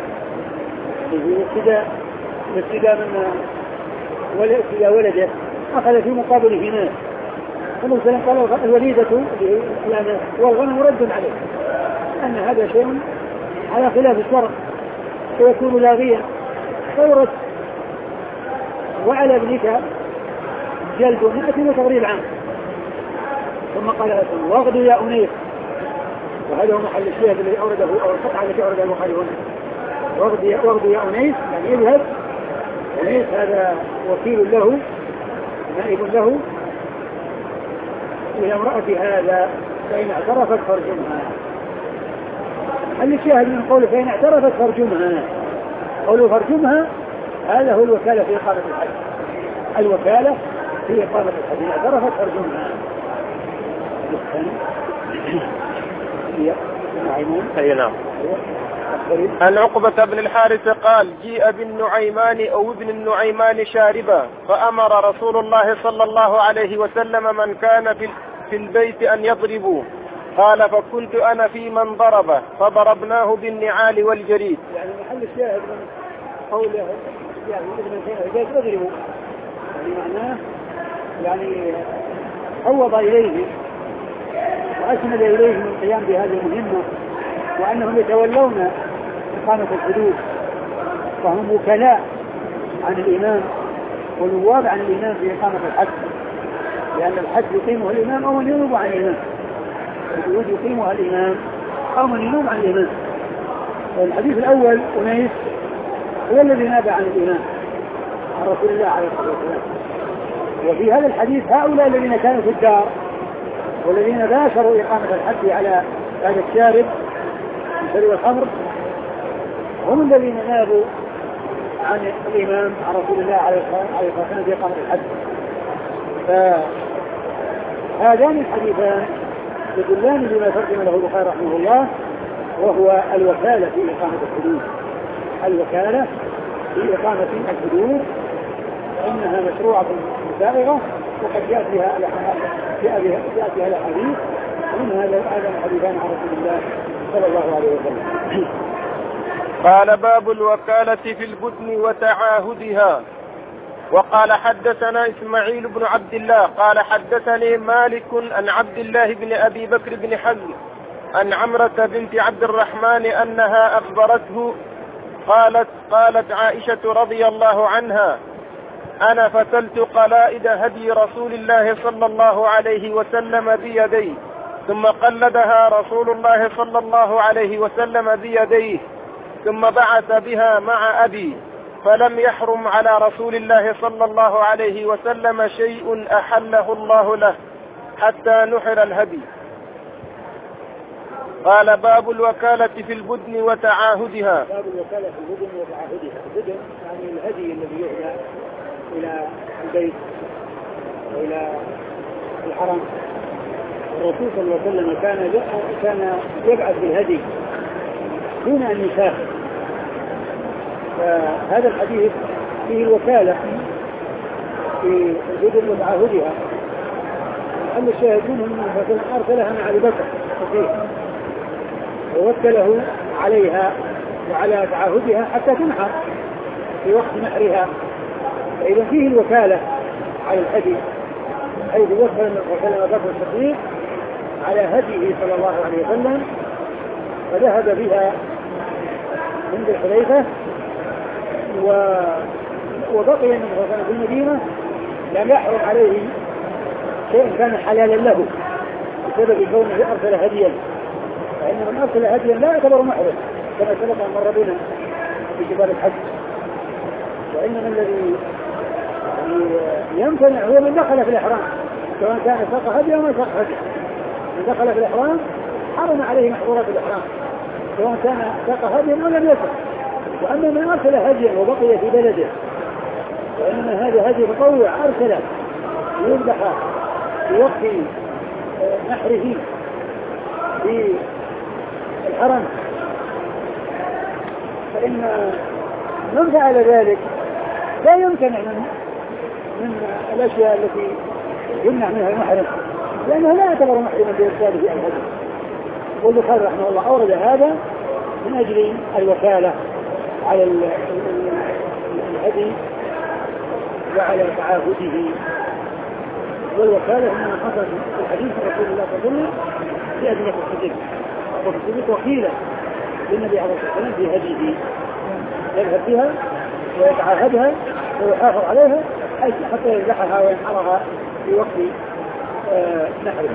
الافتداء من ولده، أخذ في مقابله مال. فالنبي صلى الله عليه وسلم قال الوليدة والغنم رد عليك، أن هذا شيء على خلاف الشرع ويكون لاغيا فورت، وعلى ابنك جلد 100 وتغريب عام. ثم قال رسول واغد يا أنيس، وهذا هو محل الشيء الذي أورده أو القطعة التي أورده البخاري هنا. واغد يا أنيس يعني اذهب. أنيس هذا وكيل له نائب له إلى امرأة هذا، فإن اعترفت فارجمها. هل الشاهد من قوله فإن اعترفت فارجمها؟ قوله فارجمها هذا هو الوكالة في إقامة الحج. الوكالة في إقامة الحج، إن اعترفت فارجمها. أي نعم. عن عقبة بن الحارث قال جيء بالنعيمان أو ابن النعيمان شاربا، فأمر رسول الله صلى الله عليه وسلم من كان في البيت أن يضربوه، قال فكنت أنا في من ضربه فضربناه بالنعال والجريد. يعني محل الشاهد من قوله يعني ابن البيت يضربوا، يعني معناه يعني فوض إليه وأسند إليه من القيام بهذه المهمة، وأنهم يتولون إقامة الحدود، فهم وكلاء عن الإمام ونواب عن الإمام في إقامة الحد، لأن الحد يقيمه الإمام أو من ينوب عن الإمام، الحدود يقيمها الإمام أو من ينوب عن الإمام. والحديث الأول أنيس هو الذي ناب عن الإمام عن رسول الله عليه الصلاة والسلام. وفي هذا الحديث هؤلاء الذين كانوا في الدار والذين باشروا إقامة الحد على هذا الشارب شرب الخمر هم الذين نابوا عن الإمام عن رسول الله عليه الصلاة والسلام في إقامة الحد. فهذان الحديثان يدلان بما ترجم له البخاري رحمه الله، وهو الوكالة في إقامة الحدود. الوكالة في إقامة الحدود إنها مشروعة سائغة، وقد يأتيها الحديث ومن هذا الحديثان عن رسول الله صلى الله عليه وسلم. قال باب الوكالة في البدن وتعاهدها. وقال حدثنا إسماعيل بن عبد الله قال حدثني مالك عن عبد الله بن أبي بكر بن حزم عن عمرة بنت عبد الرحمن أنها أخبرته قالت عائشة رضي الله عنها أنا فتلت قلائد هدي رسول الله صلى الله عليه وسلم بيدي، ثم قلدها رسول الله صلى الله عليه وسلم بيديه، ثم بعث بها مع أبي، فلم يحرم على رسول الله صلى الله عليه وسلم شيء أحله الله له حتى نحر الهدي. قال باب الوكالة في البدن وتعاهدها. باب الوكالة في البدن وتعاهدها. البدن يعني الهدي الذي يهدى إلى البيت وإلى الحرم. الرسول صلى الله عليه وسلم كان يبعث بالهدي دون أن يسافر. فهذا الحديث فيه الوكالة في البدن وتعاهدها. أما الشاهدون هم أرسلها مع أبي بكر ووكله عليها وعلى تعاهدها حتى تنحر في وقت نحرها. فإذا فيه الوكالة على الهدي حيث وصل النبي صلى الله عليه وسلم أبو بكر الصديق على هديه صلى الله عليه وسلم، فذهب بها عند الحليفة، وبقي النبي صلى الله عليه وسلم في المدينة، لم يحرم عليه شيء كان حلالا له بسبب كونه أرسل هديا، فإن من أرسل هديا لا يعتبر محرم كما سبق أن مر بنا في كتاب الحج. وإنما الذي يمتنع هو من دخل في الإحرام، سواء كان ساق هدي أو ما ساق هدي. من دخل في الإحرام حرم عليه محظورات الإحرام سواء كان ساق هدي أو لم يسق. وأما من أرسل هديا وبقي في بلده، وإنما هذا هدي تطوع أرسل يذبح في وقت نحره في الحرم، فإن من فعل ذلك لا يمتنع من الأشياء التي يمنع منها المحرم، لأنه لا يعتبر محرما بإرساله في الهدي. والبخاري رحمه الله أورد هذا من أجل الوكالة على الهدي وعلى تعاهده، والوكالة من حصل في الحديث رسول الله صلى الله عليه وسلم في أبي بكر الصديق، والصديق وكيلا للنبي عليه الصلاة والسلام في هديه، يذهب بها ويتعاهدها ويحافظ عليها حتى يذبحها وينحرها في وقت نحره.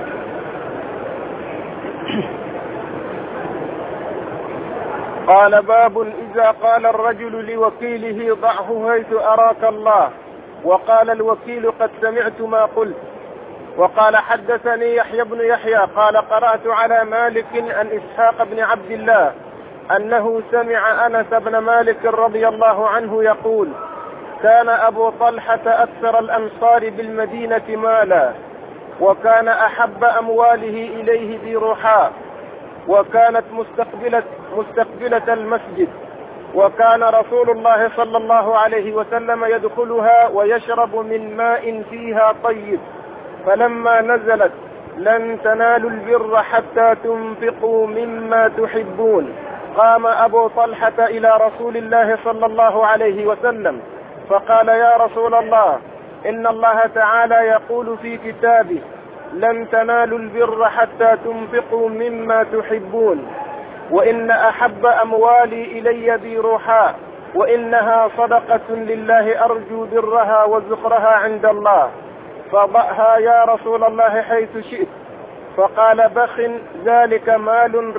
قال باب إذا قال الرجل لوكيله ضعه حيث أراك الله، وقال الوكيل قد سمعت ما قلت. وقال حدثني يحيى بن يحيى قال قرأت على مالك عن إسحاق بن عبد الله أنه سمع أنس بن مالك رضي الله عنه يقول: كان أبو طلحة أكثر الأنصار بالمدينة مالا، وكان أحب أمواله إليه ذي رحاء، وكانت مستقبلة المسجد، وكان رسول الله صلى الله عليه وسلم يدخلها ويشرب من ماء فيها طيب، فلما نزلت لن تنالوا البر حتى تنفقوا مما تحبون، قام أبو طلحة إلى رسول الله صلى الله عليه وسلم فقال: يا رسول الله، إن الله تعالى يقول في كتابه: لن تنالوا البر حتى تنفقوا مما تحبون، وإن أحب أموالي إلي ذي رحاء، وإنها صدقة لله أرجو برها وزخرها عند الله، فضعها يا رسول الله حيث شئت. فقال: بخ، ذلك مال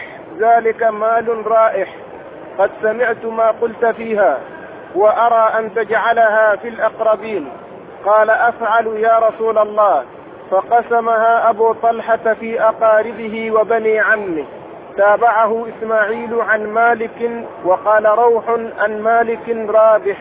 رائح، قد سمعت ما قلت فيها، وأرى أن تجعلها في الأقربين. قال: أفعل يا رسول الله. فقسمها أبو طلحة في أقاربه وبني عمه. تابعه إسماعيل عن مالك وقال روح عن مالك رابح.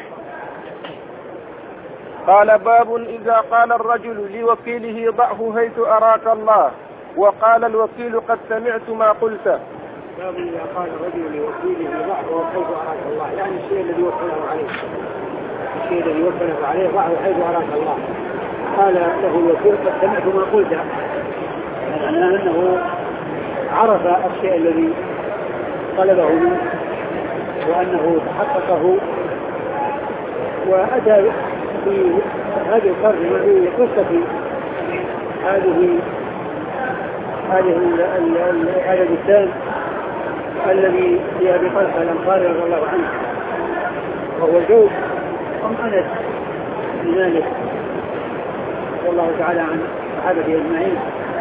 قال باب إذا قال الرجل لوكيله ضعه حيث أراك الله، وقال الوكيل قد سمعت ما قلت. باب إذا قال الرجل لوكيله ضعه حيث أراك الله، يعني الشيء الذي وكله عليه ضعه حيث أراك الله. قال له الوكيل قد سمعت ما قلت، يعني أنه عرف الشيء الذي طلبه منه وأنه تحققه، وأتى في هذه القرن في قصة هذا الإنسان الذي في أبي طلحة الأنصاري رضي الله عنه، وهو زوج أنس بن مالك والله تعالى عن صحابته أجمعين.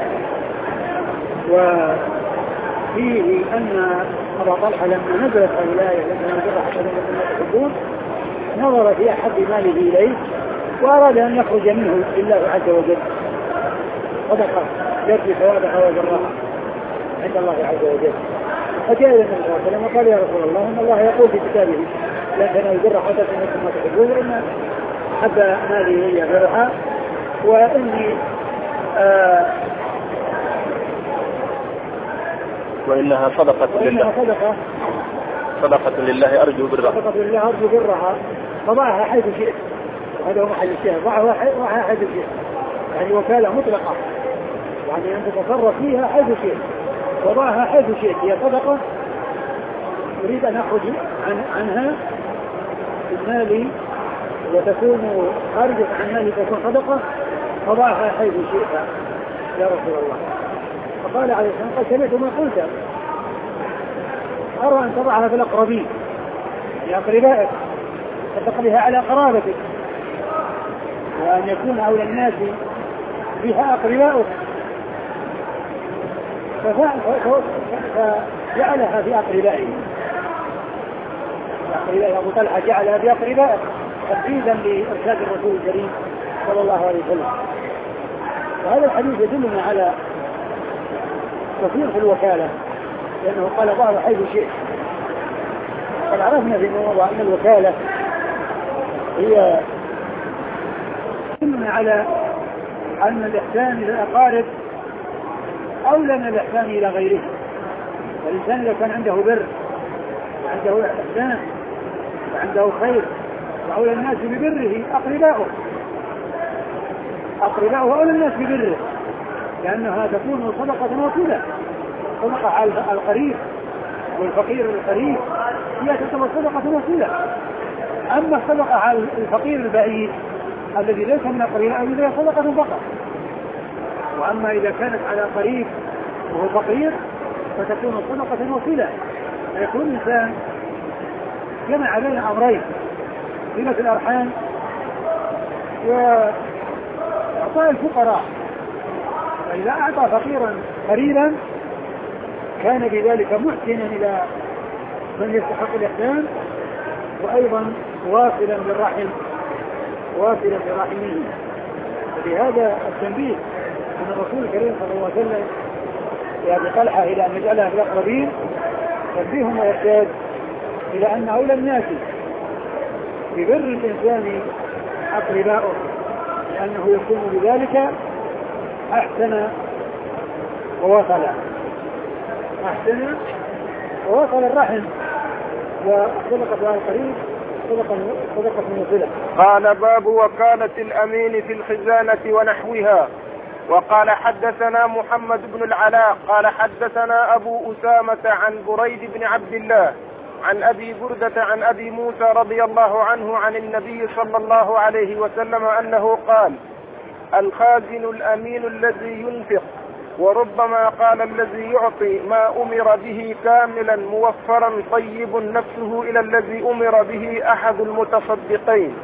وفيه أن أبا طلحة لما نزلت الولاية لما نزل حتى ما تحبون نظر في أحب ماله إليه وأراد أن يخرج منه لله عز وجل صدقة يرجي ثوابها وجراها عند الله عز وجل. فجاء إلى النبي صلى الله عليه وسلم وقال: يا رسول الله، إن الله يقول في كتابه: لن تنالوا البر حتى تنفقوا ما تحبون، وإن أحب مالي إلي فرحا، وإني وإنها صدقة لله أرجو برها، فضعها حيث شئت. وهذا هو محل الشيء، ضعها حيث شئت، يعني وكالة مطلقة، يعني أن تتصرف فيها حيث شئت، وضعها حيث شئت. هي صدقة أريد أن أخرج عنها المال وتكون خارجة عن مالي تكون صدقة، فضعها حيث شئت يا رسول الله. فقال عليه السلام قد سمعت ما قلت، أرى أن تضعها في الأقربين لأقربائك فتقضيها على قرابتك، وأن يكون أولى الناس بها أقربائك، فجعلها في أقربائه. أبو طلحة جعلها في أقربائه تنفيذا لإرشاد الرسول الكريم صلى الله عليه وسلم. وهذا الحديث يدلنا على كثير في الوكالة، لأنه قال ضعه حيث شئت. قد عرفنا في موضوع أن الوكالة هي يدلنا على أن الإحسان إلى الأقارب أولى من الإحسان إلى غيره. والإنسان إذا كان عنده بر وعنده إحسان وعنده خير وأولى الناس ببره أقرباؤه أولى الناس ببره، لأنها تكون صدقة وصلة، صدقة على القريب والفقير القريب هي تعتبر صدقة وصلة. أما الصدقة على الفقير البعيد الذي ليس من أقربائه فهي صدقة فقط. وأما إذا كانت على قريب وهو فقير فتكون صدقة وصلة، فيكون الإنسان جمع بين أمرين: صلة الأرحام وإعطاء الفقراء. فإذا أعطى فقيرا قريبا كان بذلك محسنا إلى من يستحق الإحسان، وأيضا واصلا بالرحم واصلا برحمه. وبهذا التنبيه أن الرسول الكريم صلى الله عليه وسلم يا أبي طلحة إلى أن نجعلها في الأقربين تنبيه وإرشاد إلى أن أولى الناس ببر الإنسان أقرباؤه، لأنه يكون بذلك أحسن ووصل الرحم، وصدقة على القريب صدقة وصلة. قال: باب وكالة الأمين في الخزانة ونحوها. وقال: حدثنا محمد بن العلاء قال: حدثنا أبو أسامة عن بريد بن عبد الله عن أبي بردة عن أبي موسى رضي الله عنه عن النبي صلى الله عليه وسلم أنه قال: الخازن الأمين الذي ينفق، وربما قال الذي يعطي ما أمر به كاملا موفرا طيب نفسه إلى الذي أمر به أحد المتصدقين.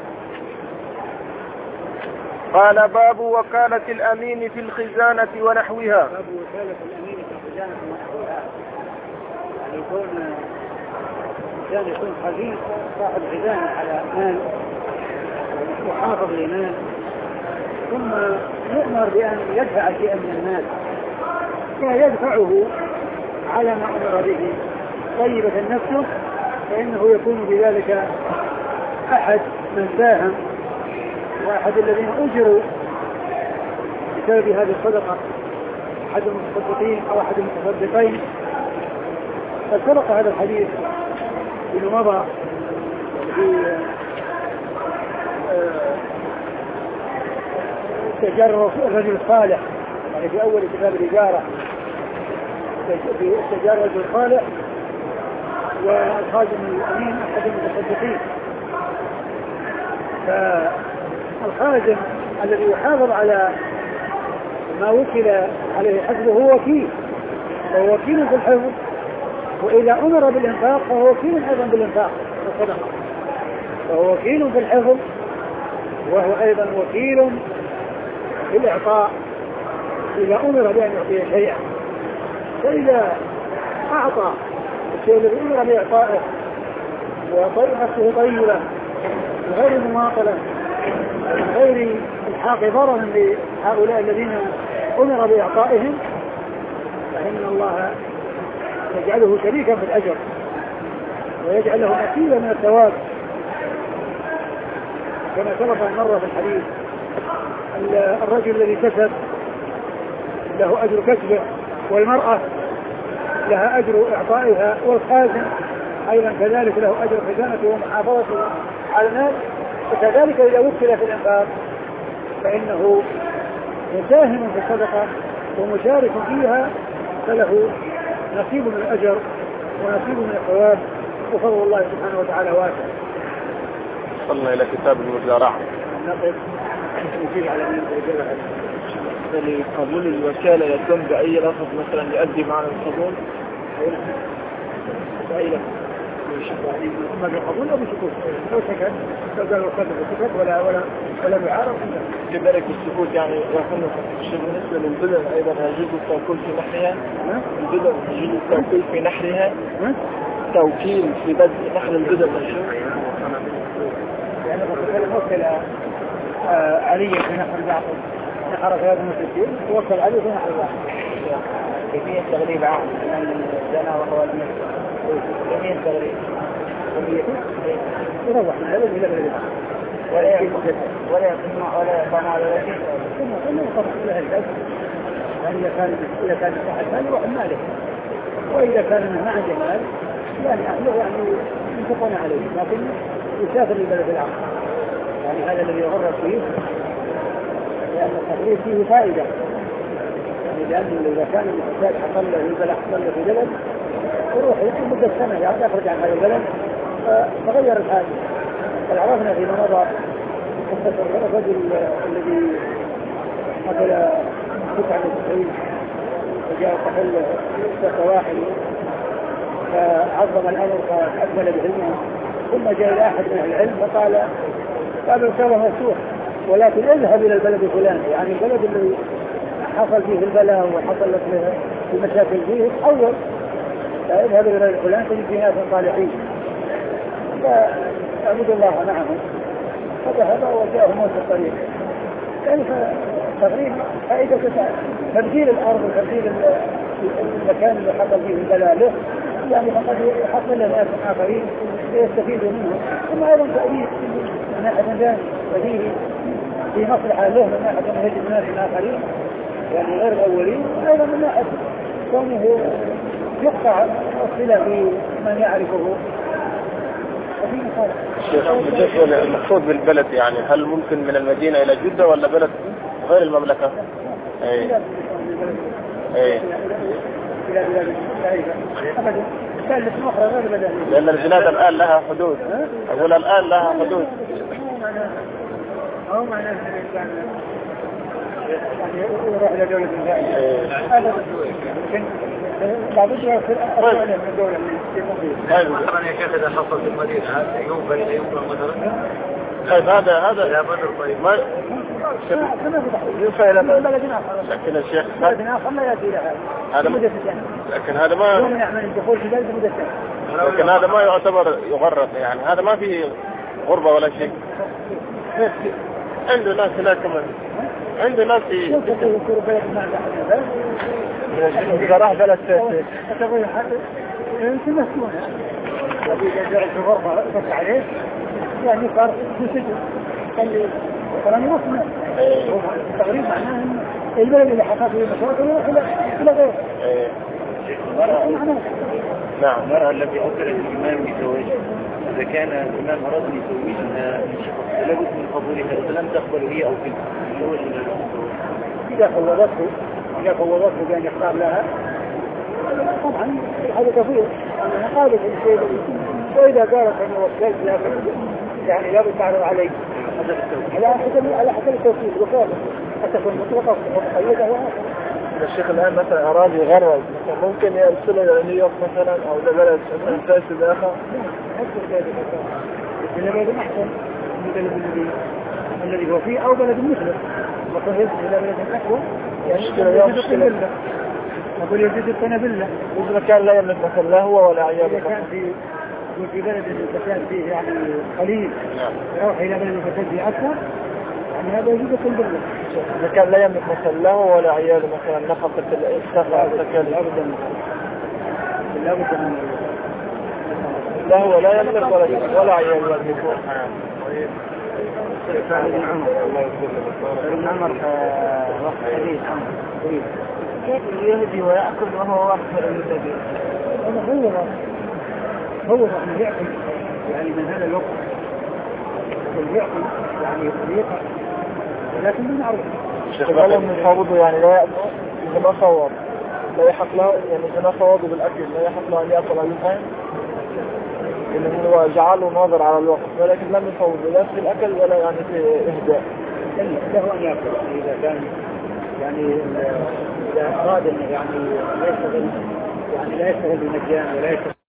قال: باب وكالة الأمين في الخزانة ونحوها. باب وكالة الأمين في الخزانة ونحوها، يعني يكون الإنسان يكون خزين صاحب خزانة على مال وحافظ لمال، ثم يؤمر بأن يدفع شيئا من المال فيدفعه على ما أمر به طيبة نفسه، فإنه يكون بذلك أحد من ساهم وأحد الذين أجروا بسبب هذه الصدقة، أحد المتصدقين أو أحد المتصدقين. قد سبق هذا الحديث إنه مضى في استئجار الرجل الصالح، يعني في أول كتاب الإجارة في استئجار الرجل الصالح، والخازن الأمين أحد المتصدقين. فالخازن الذي يحافظ على ما وكل عليه حفظه هو وكيل، وهو وكيل في الحفظ، وإذا أمر بالإنفاق فهو وكيل أيضا بالإنفاق والصدقة، فهو وكيل في الحفظ وهو أيضا وكيل في الإعطاء إذا أمر بأن يعطي شيئا. فإذا أعطى الشيء الذي أمر بإعطائه وطريقته طيبة غير مماطلة غير الحاق ضررا لهؤلاء الذين أمر بإعطائهم، فإن الله يجعله شريكا في الأجر ويجعل له نصيبا من الثواب، كما سبق مرة في الحديث الرجل الذي كسب له أجر كسبه، والمرأة لها أجر إعطائها، والخازن أيضا كذلك له أجر خزانته ومحافظته على المال. وكذلك إذا وكل في الإنفاق فإنه مساهم في الصدقة ومشارك فيها، فله نصيب من الأجر ونصيب من الثواب، وفضل الله سبحانه وتعالى واسع. وصلنا إلى كتاب المزارعة. نقف. يجيب على من الإجابة. قبول الوكالة يتم بأي لفظ مثلا يؤدي معنى القبول بأي لفظ ما بقبول أو بسكوت لو سكت فقال وكذا بسكت ولا بعارض كذلك السكوت يعني يكون بالنسبة للبدن أيضا يجوز التوكيل في نحرها البدن يجوز التوكيل في نحرها توكيل في بدء نحر البدن يعني وكل علي في نحر البعض نحر في هذا المسجد ووكل علي في نحر البعض كيفية تغليب عقل من الزنا وهو المسجد كيفية تغليب يروح من هذا إلى بلد ولا يقنع ولا يقنع على ذلك ثم يطرح له الجزء إذا كان صاحب مال يروح المالك وإذا كان ما عنده مال يعني أهله يعني ينفقون عليه لكن يسافر لبلد العقل يعني هذا الذي يغرق فيه لأن التغريب فيه فائدة يعني لأنه إذا كان المحتاج حصل له البلد حصل له في بلد يروح يمكن مدة سنة يعني يخرج عن هذا البلد فتغير الحال. عرفنا فيما مضى قصة الرجل الذي قتل قطعة السعيد وجاء قتل ستة واحد فعظم الأمر فأكمل بعلمه ثم جاء إلى أحد من العلم فقال الكلام مفتوح ولكن اذهب إلى البلد الفلاني يعني البلد الذي حصل فيه البلاء وحصلت له المشاكل فيه أول فاذهب إلى البلد الفلاني تجد فيه ناس صالحين فأعبد الله معهم فذهب وجاءه موت الطريق يعني تغريب فائدة تبديل الأرض وتبديل المكان اللي حصل فيه البلاء له يعني فقد يحصل لناس آخرين يستفيدوا منه ثم أيضا تأديب من ناحية ثانية ففيه في مصلحة له من ناحية أن يجد ناس آخرين يعني غير الأولين أيضا من ناحية كونه يقطع الصلة في من يعرفه. بالنسبة للمقصود بالبلد يعني هل ممكن من المدينة إلى جدة ولا بلد غير المملكة؟ إلى لأن البلاد الآن لها حدود أقول الآن لها حدود أو معناه يروح إلى دولة ثانية هذا بعض الدول من الدولة طبعا يا شيخ إذا حصل في المدينة هذا يوم بين يوم مثلا طيب هذا لا بدر طيب ما يوفى إلى بلد آخر لكن الشيخ بلد آخر لا يأتي إلى هذا مدة سنة لكن هذا ما يوم يعمل الدخول في بلد مدة سنة لكن هذا ما يعتبر يغرق يعني هذا ما فيه غربة ولا شيء عنده ناس هناك كمان عنده ناس يكون بلد ما إذا راح بلد تبغي حد أنت مسؤولة الذي جرى في غرفة فك عليه يعني صار في سجن قال لي كلام يوصل تقريبا معناه البلد اللي حصل فيه مشاكل يروح إلى غيره. نعم. المرأة التي أكلت الإمام بزواجها إذا كان الإمام أراد أن يزوجها من شخص لابد من قبولها إذا لم تقبل هي أو كلمة إذا فوضته بأن يختار لها طبعا هذا كفير أنا قالت الشيء وإذا قالت أنه وكلت يعني لا بتعرض عليه على حسب التوكيد وكالة حتى تكون مطلقة ومقيدة الشيخ الآن مثلا أراد يغرب ممكن يرسله إلى نيويورك مثلا أو لبلد فاسد آخر البلد أحسن من الذي هو فيه أو بلد مسلم وقد يرسل إلى بلد أحسن يعني يجد القنبلة أقول يجد القنبلة إذا كان لا يملك مثلا لا هو ولا عياله كان في بلد الفساد فيه يعني قليل يروح إلى بلد الفساد فيه أكثر يعني هذا يجد القنبلة إذا كان لا يملك مثلا لا هو ولا عياله مثلا نفقة الإسخاف لابد من لا هو لا يملك ولا عياله يملكون ابن عمر وقت حديث كيف يهدي ويأكل وهو أكثر من النبي هو يأكل يعني من هذا الوقت يأكل يعني يطريقة ولكن من معروف الشيخ من فوضه يعني لا يأكل إذا ما فوض لا يحق له يعني إذا ما فوضه بالأكل لا يحق له أن يأكل أو يطعم إنه هو جعله ناظر على الوقت ولكن لم يفوض لا في الأكل ولا يعني في إهداء له أن يأكل يعني إذا كان يعني إذا أراد أنه يعني لا يشتغل بالمجان ولا يشتغل